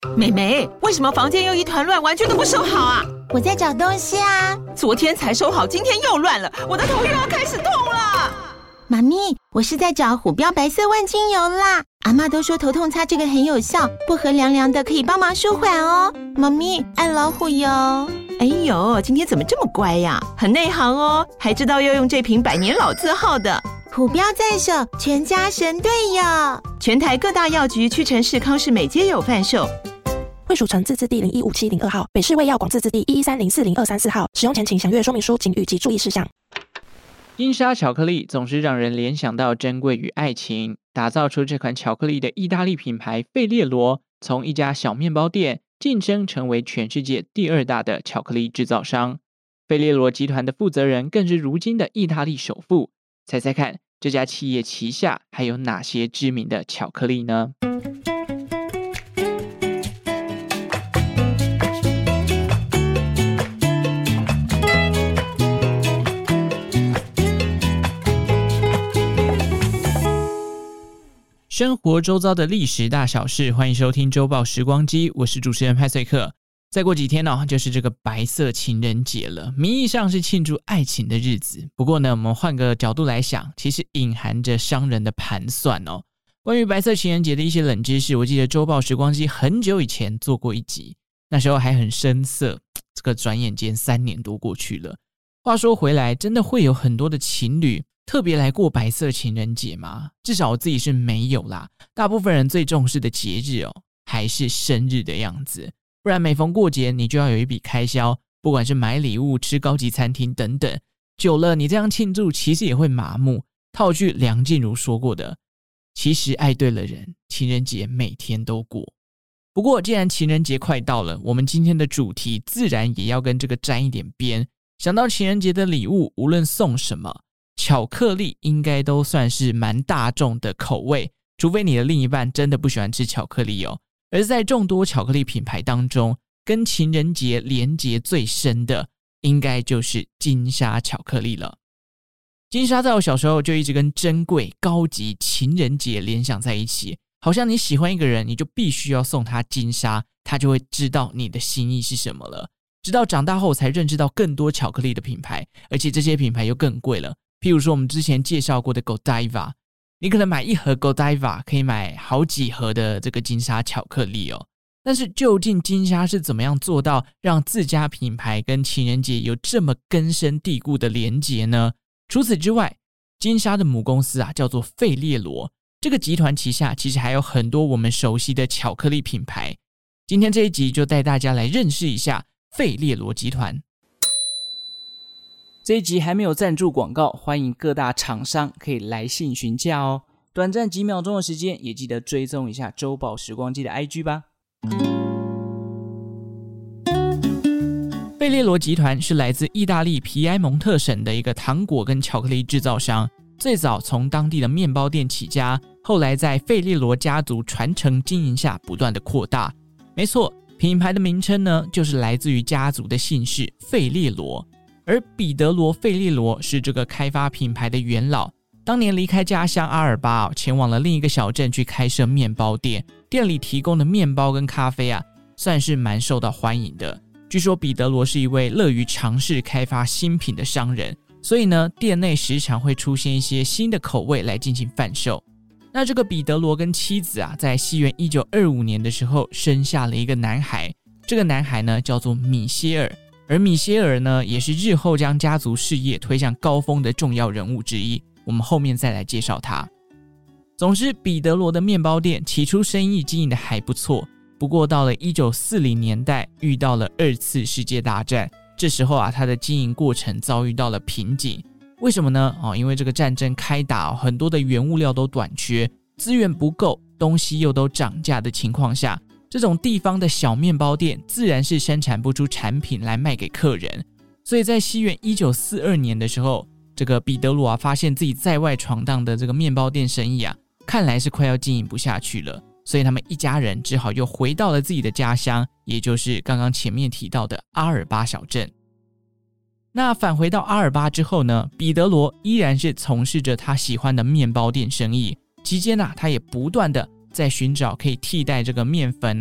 妹妹，为什么房间又一团乱，玩具都不收好啊？ 我在找东西啊。 昨天才收好，今天又乱了，我的头又要开始痛了。 妈咪，我是在找虎标白色万金油啦。阿嬷都说头痛擦这个很有效，薄荷凉凉的，可以帮忙舒缓哦。妈咪，爱老虎油。 哎呦，今天怎么这么乖呀？很内行哦，还知道要用这瓶百年老字号的。 虎标在手，全家神队友。 全台各大药局、屈臣氏、康士美皆有贩售。 惠蜀城自治地015702号，北市卫药广自治地113040234号。使用前请详阅说明书警语及注意事项。 金沙巧克力总是让人联想到珍贵与爱情，打造出这款巧克力的意大利品牌费列罗，从一家小面包店晋升成为全世界第2大的巧克力制造商。费列罗集团的负责人更是如今的意大利首富。猜猜看，这家企业旗下还有哪些知名的巧克力呢？生活周遭的历史大小事，欢迎收听周报时光机，我是主持人派翠克。再过几天就是这个白色情人节了，名义上是庆祝爱情的日子，不过呢，我们换个角度来想，其实隐含着商人的盘算哦。关于白色情人节的一些冷知识，我记得周报时光机很久以前做过一集，那时候还很生涩，这个转眼间3年多过去了。话说回来，真的会有很多的情侣特别来过白色情人节吗？至少我自己是没有啦，大部分人最重视的节日还是生日的样子，不然每逢过节你就要有一笔开销，不管是买礼物、吃高级餐厅等等，久了你这样庆祝其实也会麻木。套句梁静茹说过的，其实爱对了人，情人节每天都过。不过既然情人节快到了，我们今天的主题自然也要跟这个沾一点边。想到情人节的礼物，无论送什么，巧克力应该都算是蛮大众的口味，除非你的另一半真的不喜欢吃巧克力而在众多巧克力品牌当中，跟情人节连结最深的应该就是金沙巧克力了。金沙在我小时候就一直跟珍贵、高级、情人节联想在一起，好像你喜欢一个人，你就必须要送他金沙，他就会知道你的心意是什么了。直到长大后才认识到更多巧克力的品牌，而且这些品牌又更贵了。譬如说我们之前介绍过的 Godiva， 你可能买一盒 Godiva 可以买好几盒的这个金沙巧克力但是究竟金沙是怎么样做到让自家品牌跟情人节有这么根深蒂固的连结呢？除此之外，金沙的母公司叫做费列罗，这个集团旗下其实还有很多我们熟悉的巧克力品牌。今天这一集就带大家来认识一下费列罗集团。这一集还没有赞助广告，欢迎各大厂商可以来信询价哦。短暂几秒钟的时间，也记得追踪一下周报时光机的 IG 吧。费列罗集团是来自意大利皮埃蒙特省的一个糖果跟巧克力制造商，最早从当地的面包店起家，后来在费列罗家族传承经营下不断的扩大。没错，品牌的名称呢，就是来自于家族的姓氏费列罗。而彼得罗·费列罗是这个开发品牌的元老，当年离开家乡阿尔巴前往了另一个小镇去开设面包店，店里提供的面包跟咖啡算是蛮受到欢迎的。据说彼得罗是一位乐于尝试开发新品的商人，所以呢，店内时常会出现一些新的口味来进行贩售。那这个彼得罗跟妻子在西元1925年的时候生下了一个男孩，这个男孩呢叫做米歇尔，而米歇尔呢也是日后将家族事业推向高峰的重要人物之一，我们后面再来介绍他。总之，彼得罗的面包店起初生意经营的还不错，不过到了1940年代遇到了2次世界大战，这时候他的经营过程遭遇到了瓶颈。为什么呢？因为这个战争开打，很多的原物料都短缺，资源不够，东西又都涨价的情况下，这种地方的小面包店自然是生产不出产品来卖给客人。所以在西元1942年的时候，这个彼得罗发现自己在外闯荡的这个面包店生意看来是快要经营不下去了，所以他们一家人只好又回到了自己的家乡，也就是刚刚前面提到的阿尔巴小镇。那返回到阿尔巴之后呢，彼得罗依然是从事着他喜欢的面包店生意，期间他也不断的在寻找可以替代这个面粉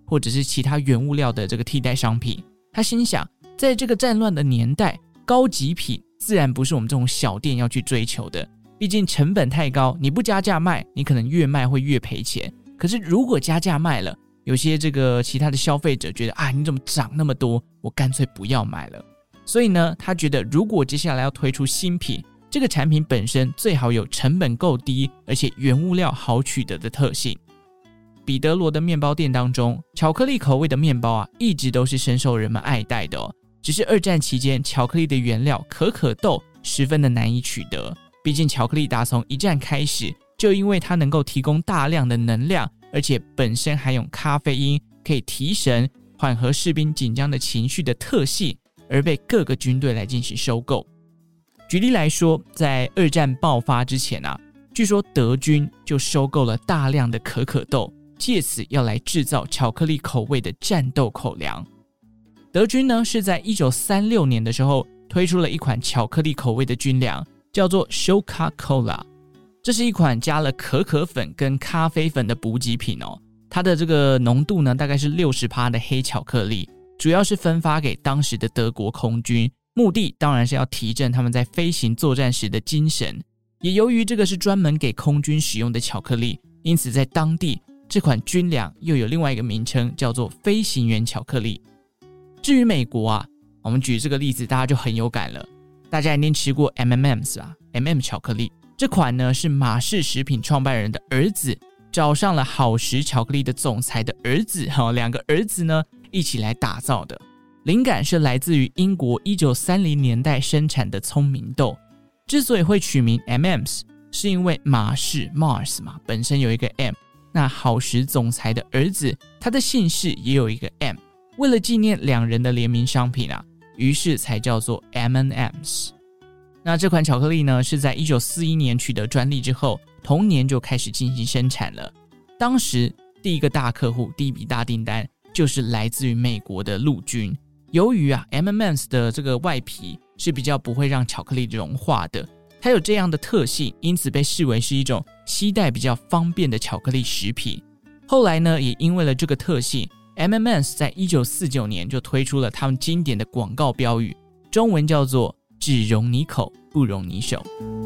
或者是其他原物料的这个替代商品。他心想，在这个战乱的年代，高级品自然不是我们这种小店要去追求的，毕竟成本太高，你不加价卖，你可能越卖会越赔钱。可是如果加价卖了，有些这个其他的消费者觉得你怎么涨那么多，我干脆不要买了。所以呢，他觉得如果接下来要推出新品，这个产品本身最好有成本够低，而且原物料好取得的特性。彼得罗的面包店当中，巧克力口味的面包一直都是深受人们爱戴的只是二战期间，巧克力的原料可可豆十分的难以取得。毕竟巧克力打从一战开始，就因为它能够提供大量的能量，而且本身含有咖啡因，可以提神、缓和士兵紧张的情绪的特性，而被各个军队来进行收购。举例来说，在二战爆发之前据说德军就收购了大量的可可豆，借此要来制造巧克力口味的战斗口粮。德军呢是在1936年的时候推出了一款巧克力口味的军粮，叫做 Coca-Cola。 这是一款加了可可粉跟咖啡粉的补给品它的这个浓度呢大概是 60% 的黑巧克力，主要是分发给当时的德国空军，目的当然是要提振他们在飞行作战时的精神。也由于这个是专门给空军使用的巧克力，因此在当地这款军粮又有另外一个名称，叫做飞行员巧克力。至于美国我们举这个例子大家就很有感了，大家一定吃过 M&M's M&M 巧克力。这款呢是马氏食品创办人的儿子找上了好时巧克力的总裁的儿子两个儿子呢一起来打造的。灵感是来自于英国1930年代生产的聪明豆。之所以会取名 M&M's， 是因为马氏 Mars 本身有一个 M， 那好时总裁的儿子他的姓氏也有一个 M， 为了纪念两人的联名商品于是才叫做 M&M's。 那这款巧克力呢是在1941年取得专利之后，同年就开始进行生产了。当时第一个大客户，第一笔大订单就是来自于美国的陆军。由于M&M's 的这个外皮是比较不会让巧克力融化的，它有这样的特性，因此被视为是一种携带比较方便的巧克力食品。后来呢，也因为了这个特性， M&M's 在1949年就推出了他们经典的广告标语，中文叫做只容你口，不容你手。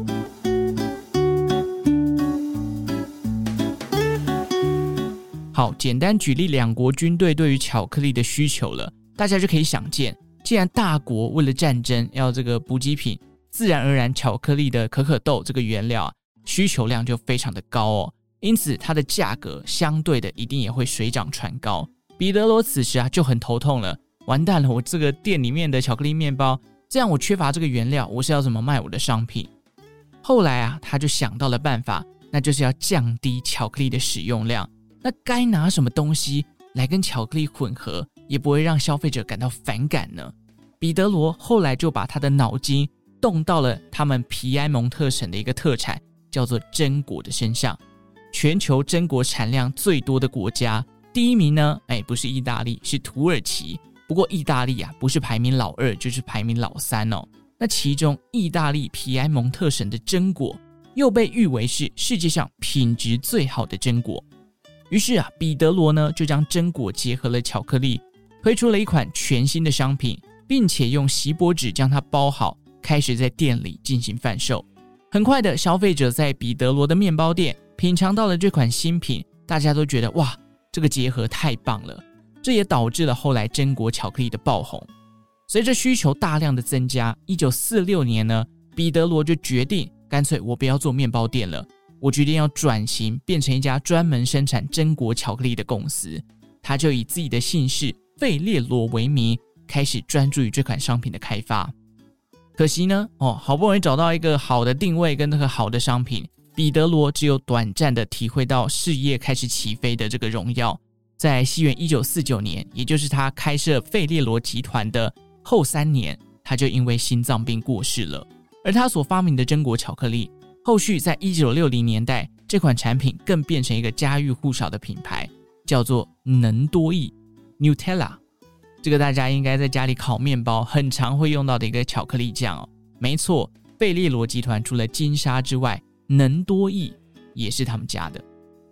好，简单举例两国军队对于巧克力的需求了，大家就可以想见，既然大国为了战争要这个补给品，自然而然巧克力的可可豆这个原料需求量就非常的高因此它的价格相对的一定也会水涨船高。彼得罗此时就很头痛了，完蛋了，我这个店里面的巧克力面包，这样我缺乏这个原料，我是要怎么卖我的商品？后来他就想到了办法，那就是要降低巧克力的使用量。那该拿什么东西来跟巧克力混合，也不会让消费者感到反感呢？彼得罗后来就把他的脑筋动到了他们皮埃蒙特省的一个特产，叫做榛果的身上。全球榛果产量最多的国家，第一名呢，不是意大利，是土耳其。不过意大利不是排名老2，就是排名老3哦。那其中意大利皮埃蒙特省的榛果又被誉为是世界上品质最好的榛果。于是彼得罗呢就将榛果结合了巧克力，推出了一款全新的商品，并且用锡箔纸将它包好，开始在店里进行贩售。很快的，消费者在彼得罗的面包店品尝到了这款新品，大家都觉得哇，这个结合太棒了。这也导致了后来榛果巧克力的爆红。随着需求大量的增加，1946年呢，彼得罗就决定干脆我不要做面包店了，我决定要转型变成一家专门生产榛果巧克力的公司。他就以自己的姓氏费列罗为名，开始专注于这款商品的开发。可惜呢，好不容易找到一个好的定位跟那个好的商品，彼得罗只有短暂的体会到事业开始起飞的这个荣耀。在西元1949年，也就是他开设费列罗集团的后3年，他就因为心脏病过世了。而他所发明的榛果巧克力，后续在1960年代，这款产品更变成一个家喻户晓的品牌，叫做能多益 Nutella。 这个大家应该在家里烤面包很常会用到的一个巧克力酱没错，费列罗集团除了金沙之外，能多益也是他们家的。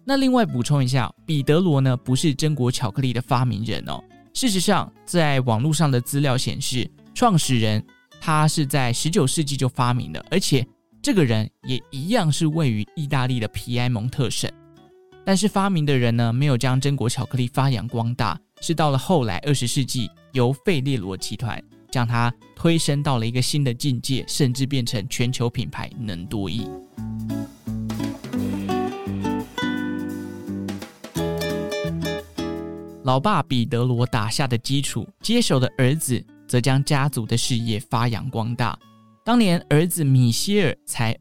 那另外补充一下，彼得罗呢不是榛果巧克力的发明人哦。事实上，在网络上的资料显示，创始人他是在19世纪就发明的，而且这个人也一样是位于意大利的皮埃蒙特省。但是发明的人呢，没有将榛果巧克力发扬光大，是到了后来20世纪，由费列罗集团将它推升到了一个新的境界，甚至变成全球品牌能多益。老爸彼得罗打下的基础，接手的儿子则将家族的事业发扬光大。当年儿子米歇尔才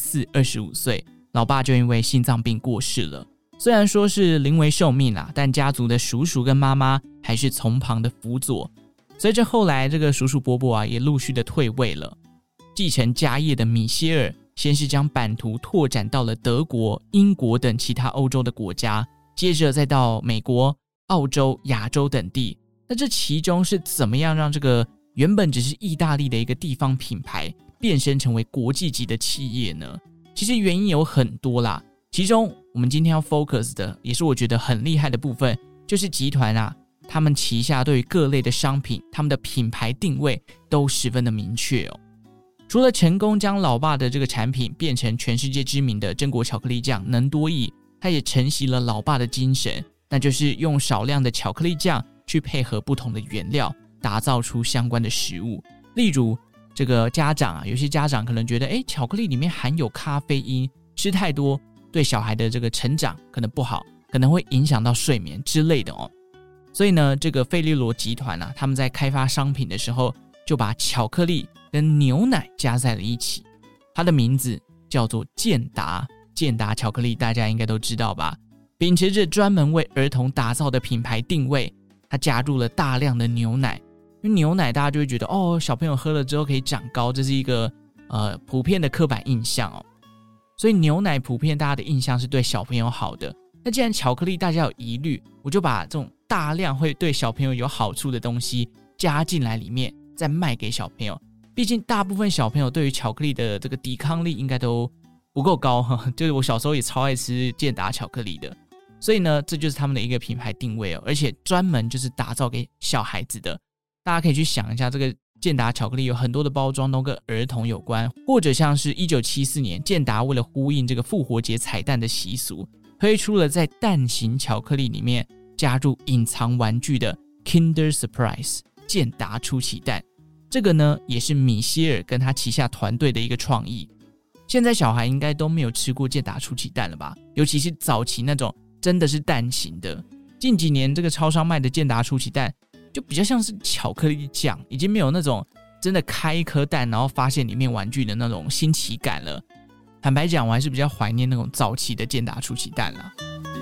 24、25岁，老爸就因为心脏病过世了。虽然说是临危受命啦，但家族的叔叔跟妈妈还是从旁的辅佐。随着后来这个叔叔伯伯啊也陆续的退位了，继承家业的米歇尔先是将版图拓展到了德国、英国等其他欧洲的国家，接着再到美国、澳洲、亚洲等地。那这其中是怎么样让这个原本只是意大利的一个地方品牌变身成为国际级的企业呢？其实原因有很多啦，其中我们今天要 focus 的也是我觉得很厉害的部分，就是集团啊他们旗下对于各类的商品，他们的品牌定位都十分的明确哦。除了成功将老爸的这个产品变成全世界知名的榛果巧克力酱能多益，他也承袭了老爸的精神，那就是用少量的巧克力酱去配合不同的原料，打造出相关的食物。例如这个家长啊，有些家长可能觉得巧克力里面含有咖啡因，吃太多对小孩的这个成长可能不好，可能会影响到睡眠之类的哦。所以呢，这个费列罗集团啊，他们在开发商品的时候就把巧克力跟牛奶加在了一起，它的名字叫做健达。健达巧克力大家应该都知道吧，秉持着专门为儿童打造的品牌定位，它加入了大量的牛奶。因为牛奶大家就会觉得小朋友喝了之后可以长高，这是一个普遍的刻板印象哦。所以牛奶普遍大家的印象是对小朋友好的，那既然巧克力大家有疑虑，我就把这种大量会对小朋友有好处的东西加进来里面，再卖给小朋友。毕竟大部分小朋友对于巧克力的这个抵抗力应该都不够高，就是我小时候也超爱吃健达巧克力的。所以呢，这就是他们的一个品牌定位哦，而且专门就是打造给小孩子的。大家可以去想一下，这个健达巧克力有很多的包装都跟儿童有关，或者像是1974年健达为了呼应这个复活节彩蛋的习俗，推出了在蛋形巧克力里面加入隐藏玩具的 Kinder Surprise 健达出奇蛋。这个呢也是米歇尔跟他旗下团队的一个创意。现在小孩应该都没有吃过健达出奇蛋了吧，尤其是早期那种真的是蛋形的。近几年这个超商卖的健达出奇蛋就比较像是巧克力酱，已经没有那种真的开一颗蛋然后发现里面玩具的那种新奇感了。坦白讲，我还是比较怀念那种早期的健达出奇蛋啦。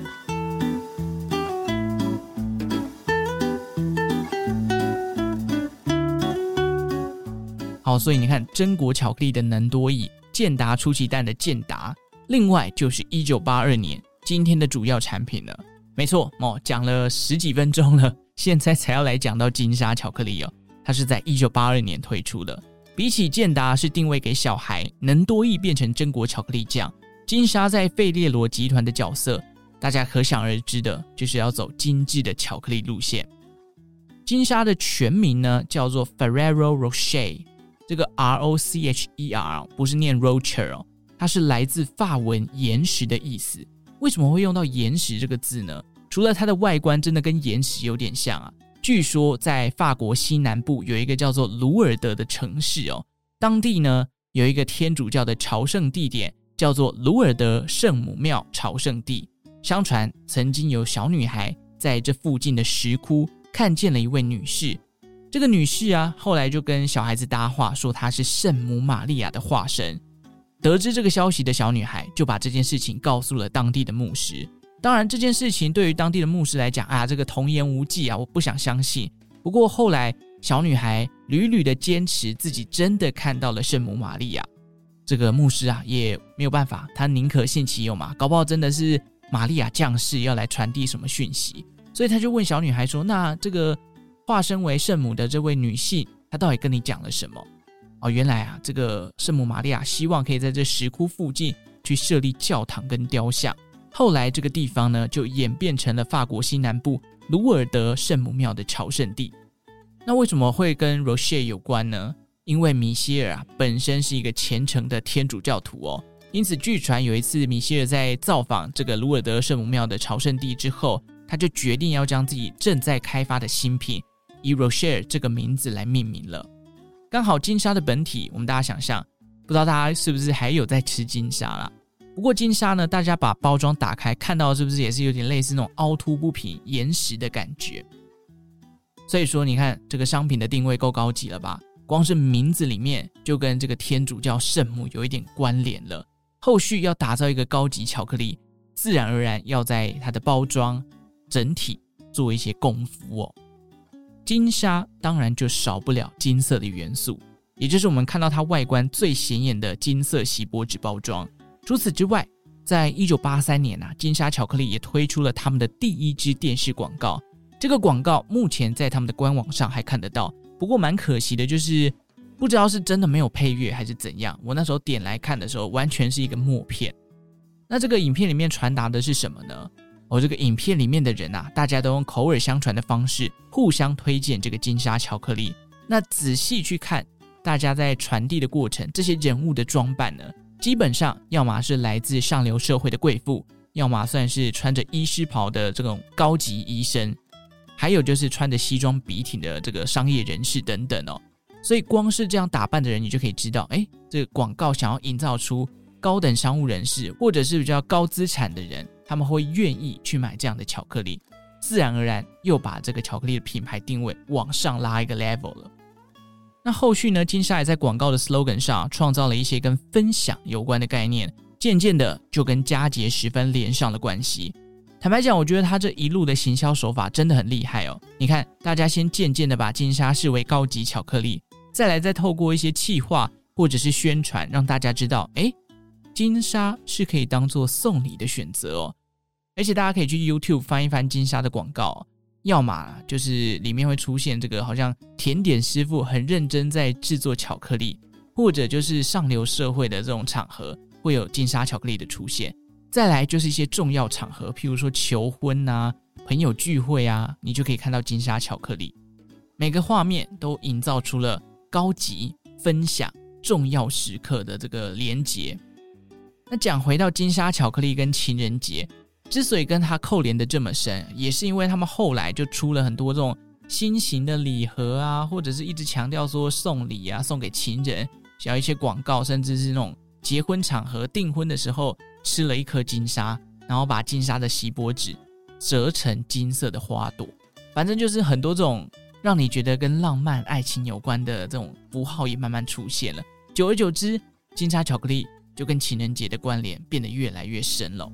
好，所以你看榛果巧克力的能多益，健达出奇蛋的健达，另外就是1982年今天的主要产品了。没错讲了10几分钟了，现在才要来讲到金沙巧克力哦。它是在1982年推出的。比起健达是定位给小孩，能多益变成榛果巧克力酱，金沙在费列罗集团的角色，大家可想而知的就是要走精致的巧克力路线。金沙的全名呢叫做 Ferrero Rocher， 这个 R-O-C-H-E-R 不是念 Rocher 哦，它是来自法文岩石的意思。为什么会用到岩石这个字呢？除了它的外观真的跟岩石有点像啊，据说在法国西南部有一个叫做鲁尔德的城市哦，当地呢有一个天主教的朝圣地点叫做鲁尔德圣母庙朝圣地。相传曾经有小女孩在这附近的石窟看见了一位女士，这个女士啊后来就跟小孩子搭话，说她是圣母玛利亚的化身。得知这个消息的小女孩就把这件事情告诉了当地的牧师。当然这件事情对于当地的牧师来讲这个童言无忌啊，我不想相信。不过后来小女孩屡屡的坚持自己真的看到了圣母玛利亚，这个牧师啊也没有办法，他宁可信其有嘛，搞不好真的是玛利亚降世要来传递什么讯息。所以他就问小女孩说，那这个化身为圣母的这位女性，她到底跟你讲了什么？原来啊，这个圣母玛利亚希望可以在这石窟附近去设立教堂跟雕像， 后来这个地方呢就演变成了法国西南部卢尔德圣母庙的朝圣地。那为什么会跟 Rocher 有关呢？因为米歇尔本身是一个虔诚的天主教徒哦，因此据传有一次米歇尔在造访这个卢尔德圣母庙的朝圣地之后，他就决定要将自己正在开发的新品以 Rocher 这个名字来命名了。刚好金沙的本体，我们大家想象，不知道大家是不是还有在吃金沙啦？不过金沙呢，大家把包装打开看到是不是也是有点类似那种凹凸不平岩石的感觉？所以说你看这个商品的定位够高级了吧，光是名字里面就跟这个天主教圣母有一点关联了。后续要打造一个高级巧克力，自然而然要在它的包装整体做一些功夫哦。金沙当然就少不了金色的元素，也就是我们看到它外观最显眼的金色锡箔纸包装。除此之外，在1983年金沙巧克力也推出了他们的第一支电视广告。这个广告目前在他们的官网上还看得到，不过蛮可惜的，就是不知道是真的没有配乐还是怎样，我那时候点来看的时候完全是一个默片。那这个影片里面传达的是什么呢？这个影片里面的人大家都用口耳相传的方式互相推荐这个金沙巧克力。那仔细去看大家在传递的过程，这些人物的装扮呢，基本上要么是来自上流社会的贵妇，要么算是穿着医师袍的这种高级医生，还有就是穿着西装笔挺的这个商业人士等等哦。所以光是这样打扮的人，你就可以知道，这个广告想要营造出高等商务人士或者是比较高资产的人，他们会愿意去买这样的巧克力，自然而然又把这个巧克力的品牌定位往上拉一个 level 了。那后续呢，金沙也在广告的 slogan 上创造了一些跟分享有关的概念，渐渐的就跟佳节时分连上了关系。坦白讲，我觉得他这一路的行销手法真的很厉害哦。你看，大家先渐渐的把金沙视为高级巧克力，再透过一些企划或者是宣传，让大家知道金沙是可以当做送礼的选择哦。而且大家可以去 YouTube 翻一翻金沙的广告，要么就是里面会出现这个好像甜点师傅很认真在制作巧克力，或者就是上流社会的这种场合会有金沙巧克力的出现。再来就是一些重要场合，譬如说求婚朋友聚会你就可以看到金沙巧克力。每个画面都营造出了高级、分享、重要时刻的这个连结。那讲回到金沙巧克力跟情人节，之所以跟它扣连的这么深，也是因为他们后来就出了很多这种新型的礼盒或者是一直强调说送礼送给情人，像一些广告，甚至是那种结婚场合订婚的时候吃了一颗金沙，然后把金沙的锡箔纸折成金色的花朵。反正就是很多这种让你觉得跟浪漫爱情有关的这种符号也慢慢出现了。久而久之，金沙巧克力就跟情人节的关联变得越来越深了。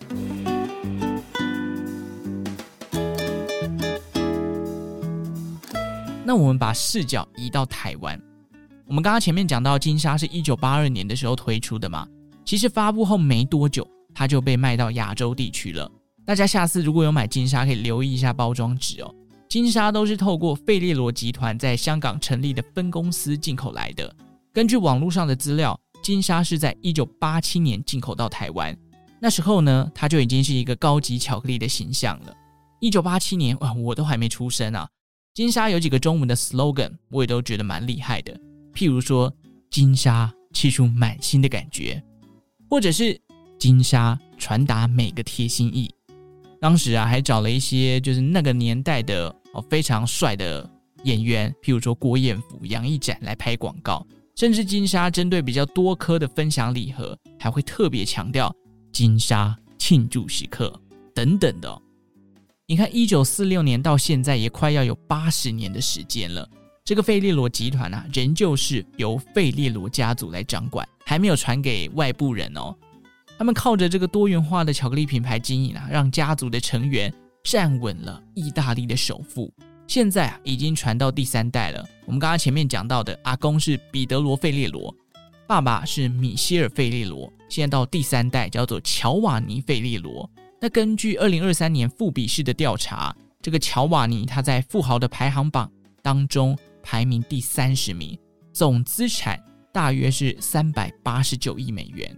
那我们把视角移到台湾，我们刚刚前面讲到金沙是1982年的时候推出的嘛，其实发布后没多久它就被卖到亚洲地区了。大家下次如果有买金沙可以留意一下包装纸哦。金沙都是透过费列罗集团在香港成立的分公司进口来的。根据网络上的资料，金沙是在1987年进口到台湾，那时候呢它就已经是一个高级巧克力的形象了。1987年我都还没出生啊。金沙有几个中文的 slogan 我也都觉得蛮厉害的，譬如说金沙吃出满心的感觉，或者是金沙传达每个贴心意。当时还找了一些就是那个年代的非常帅的演员，譬如说郭彦甫、杨一展来拍广告，甚至金沙针对比较多颗的分享礼盒还会特别强调金沙庆祝时刻等等的你看1946年到现在也快要有80年的时间了，这个费列罗集团仍旧是由费列罗家族来掌管，还没有传给外部人哦。他们靠着这个多元化的巧克力品牌经营让家族的成员站稳了意大利的首富。现在已经传到第3代了。我们刚刚前面讲到的阿公是彼得罗费列罗，爸爸是米歇尔费列罗，现在到第3代叫做乔瓦尼费列罗。那根据2023年富比士的调查，这个乔瓦尼他在富豪的排行榜当中排名第30名，总资产大约是389亿美元。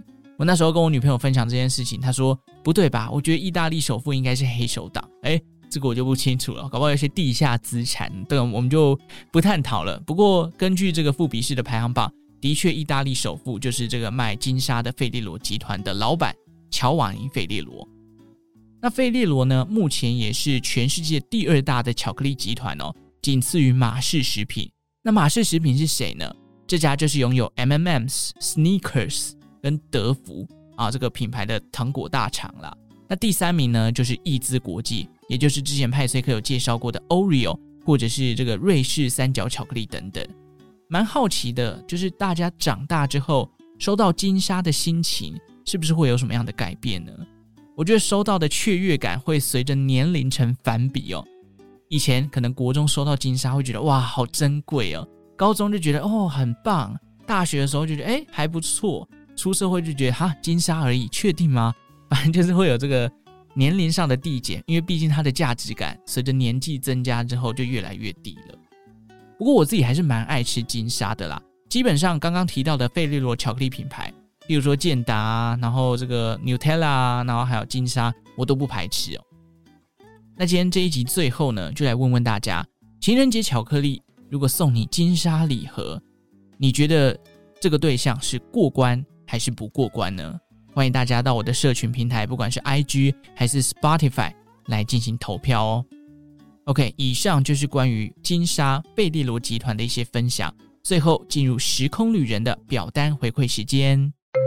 我那时候跟我女朋友分享这件事情，她说不对吧，我觉得意大利首富应该是黑手党。这个我就不清楚了，搞不好有些地下资产，这个我们就不探讨了。不过根据这个富比士的排行榜，的确意大利首富就是这个卖金沙的费列罗集团的老板乔瓦尼·费列罗。那费列罗呢，目前也是全世界第2大的巧克力集团哦，仅次于马氏食品。那马氏食品是谁呢？这家就是拥有 M&M's、Snickers 跟德芙这个品牌的糖果大厂啦。那第3名呢，就是益滋国际，也就是之前派翠克有介绍过的 Oreo 或者是这个瑞士三角巧克力等等。蛮好奇的，就是大家长大之后收到金沙的心情是不是会有什么样的改变呢？我觉得收到的雀跃感会随着年龄成反比哦。以前可能国中收到金沙会觉得哇好珍贵哦，高中就觉得很棒，大学的时候就觉得还不错，出社会就觉得金沙而已，确定吗？反正就是会有这个年龄上的递减，因为毕竟它的价值感随着年纪增加之后就越来越低了。不过我自己还是蛮爱吃金沙的啦，基本上刚刚提到的费列罗巧克力品牌，例如说健达然后这个 Nutella 然后还有金沙，我都不排斥哦。那今天这一集最后呢，就来问问大家，情人节巧克力如果送你金沙礼盒，你觉得这个对象是过关还是不过关呢？欢迎大家到我的社群平台，不管是 IG 还是 Spotify 来进行投票哦。OK， 以上就是关于金沙费列罗集团的一些分享。最后进入时空旅人的表单回馈时间。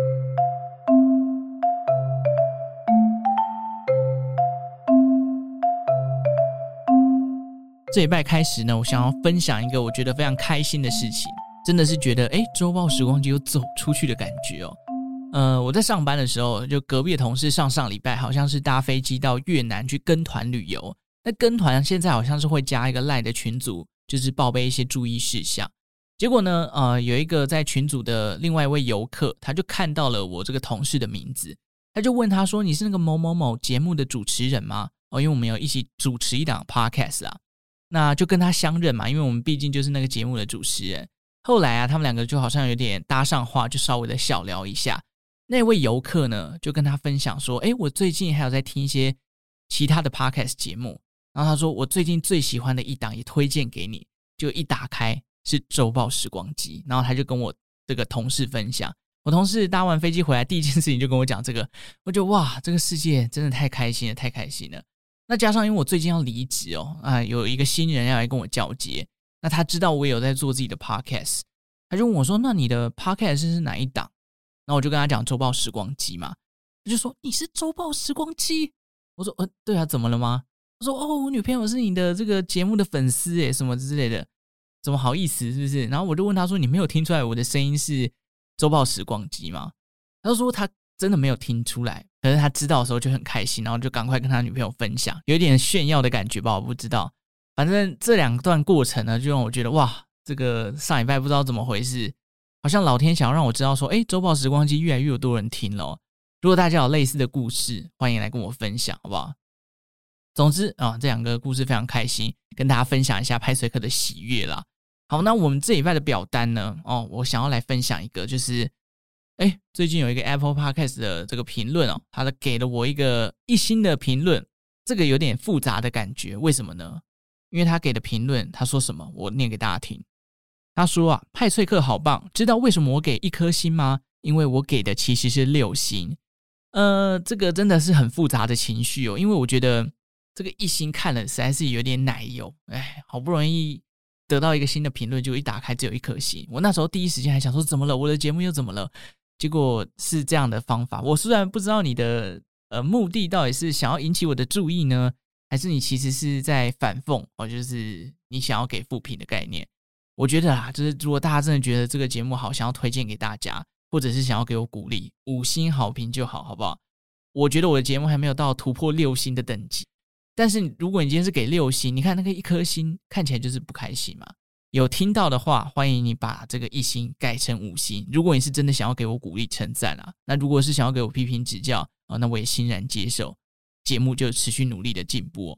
这礼拜开始呢，我想要分享一个我觉得非常开心的事情，真的是觉得周报时光机有走出去的感觉哦。我在上班的时候，就隔壁的同事上礼拜好像是搭飞机到越南去跟团旅游。那跟团现在好像是会加一个 LINE 的群组，就是报备一些注意事项。结果呢，有一个在群组的另外一位游客，他就看到了我这个同事的名字，他就问他说：“你是那个某某某节目的主持人吗？”因为我们有一起主持一档 podcast 啦，那就跟他相认嘛，因为我们毕竟就是那个节目的主持人。后来他们两个就好像有点搭上话，就稍微的小聊一下。那位游客呢，就跟他分享说：“我最近还有在听一些其他的 podcast 节目。”然后他说：“我最近最喜欢的一档也推荐给你。”就一打开是周报时光机，然后他就跟我这个同事分享。我同事搭完飞机回来，第一件事情就跟我讲这个，我觉得哇，这个世界真的太开心了，太开心了。那加上因为我最近要离职有一个新人要来跟我交接，那他知道我也有在做自己的 podcast， 他就问我说：“那你的 podcast 是哪一档？”然后我就跟他讲周报时光机嘛，他就说：“你是周报时光机？”我说：“对啊，怎么了吗？”他说：“我女朋友是你的这个节目的粉丝耶，什么之类的，怎么好意思是不是？”然后我就问他说：“你没有听出来我的声音是周报时光机吗？”他就说他真的没有听出来，可是他知道的时候就很开心，然后就赶快跟他女朋友分享，有点炫耀的感觉吧，我不知道。反正这两段过程呢，就让我觉得哇，这个上礼拜不知道怎么回事，好像老天想要让我知道说，周报时光机越来越多人听了。如果大家有类似的故事，欢迎来跟我分享，好不好？总之这两个故事非常开心，跟大家分享一下派翠克的喜悦啦。好，那我们这礼拜的表单呢，我想要来分享一个，就是最近有一个 Apple Podcast 的这个评论他给了我一个1星的评论，这个有点复杂的感觉，为什么呢？因为他给的评论，他说什么？我念给大家听。他说派翠克好棒，知道为什么我给1颗星吗？因为我给的其实是6星。这个真的是很复杂的情绪因为我觉得这个1星看了实在是有点奶油，好不容易得到一个新的评论，就一打开只有1颗星。我那时候第一时间还想说怎么了，我的节目又怎么了？结果是这样的方法。我虽然不知道你的目的到底是想要引起我的注意呢，还是你其实是在反讽就是你想要给负评的概念。我觉得啦，就是如果大家真的觉得这个节目好，想要推荐给大家，或者是想要给我鼓励，5星好评就好，好不好？我觉得我的节目还没有到突破6星的等级，但是如果你今天是给6星，你看那个1颗星看起来就是不开心嘛。有听到的话，欢迎你把这个1星改成5星。如果你是真的想要给我鼓励称赞那如果是想要给我批评指教那我也欣然接受，节目就持续努力的进步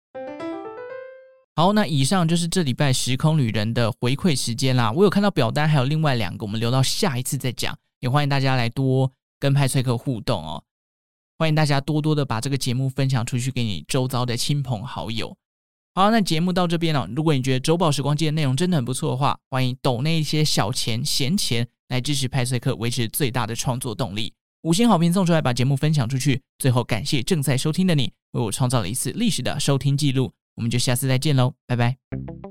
好，那以上就是这礼拜时空旅人的回馈时间啦。我有看到表单还有另外2个，我们留到下一次再讲，也欢迎大家来多跟派翠克互动哦。欢迎大家多多的把这个节目分享出去给你周遭的亲朋好友。好，那节目到这边哦，如果你觉得周报时光机的内容真的很不错的话，欢迎抖内一些小钱闲钱来支持派翠克维持最大的创作动力。5星好评送出来，把节目分享出去。最后感谢正在收听的你，为我创造了一次历史的收听记录。我们就下次再见喽，拜拜。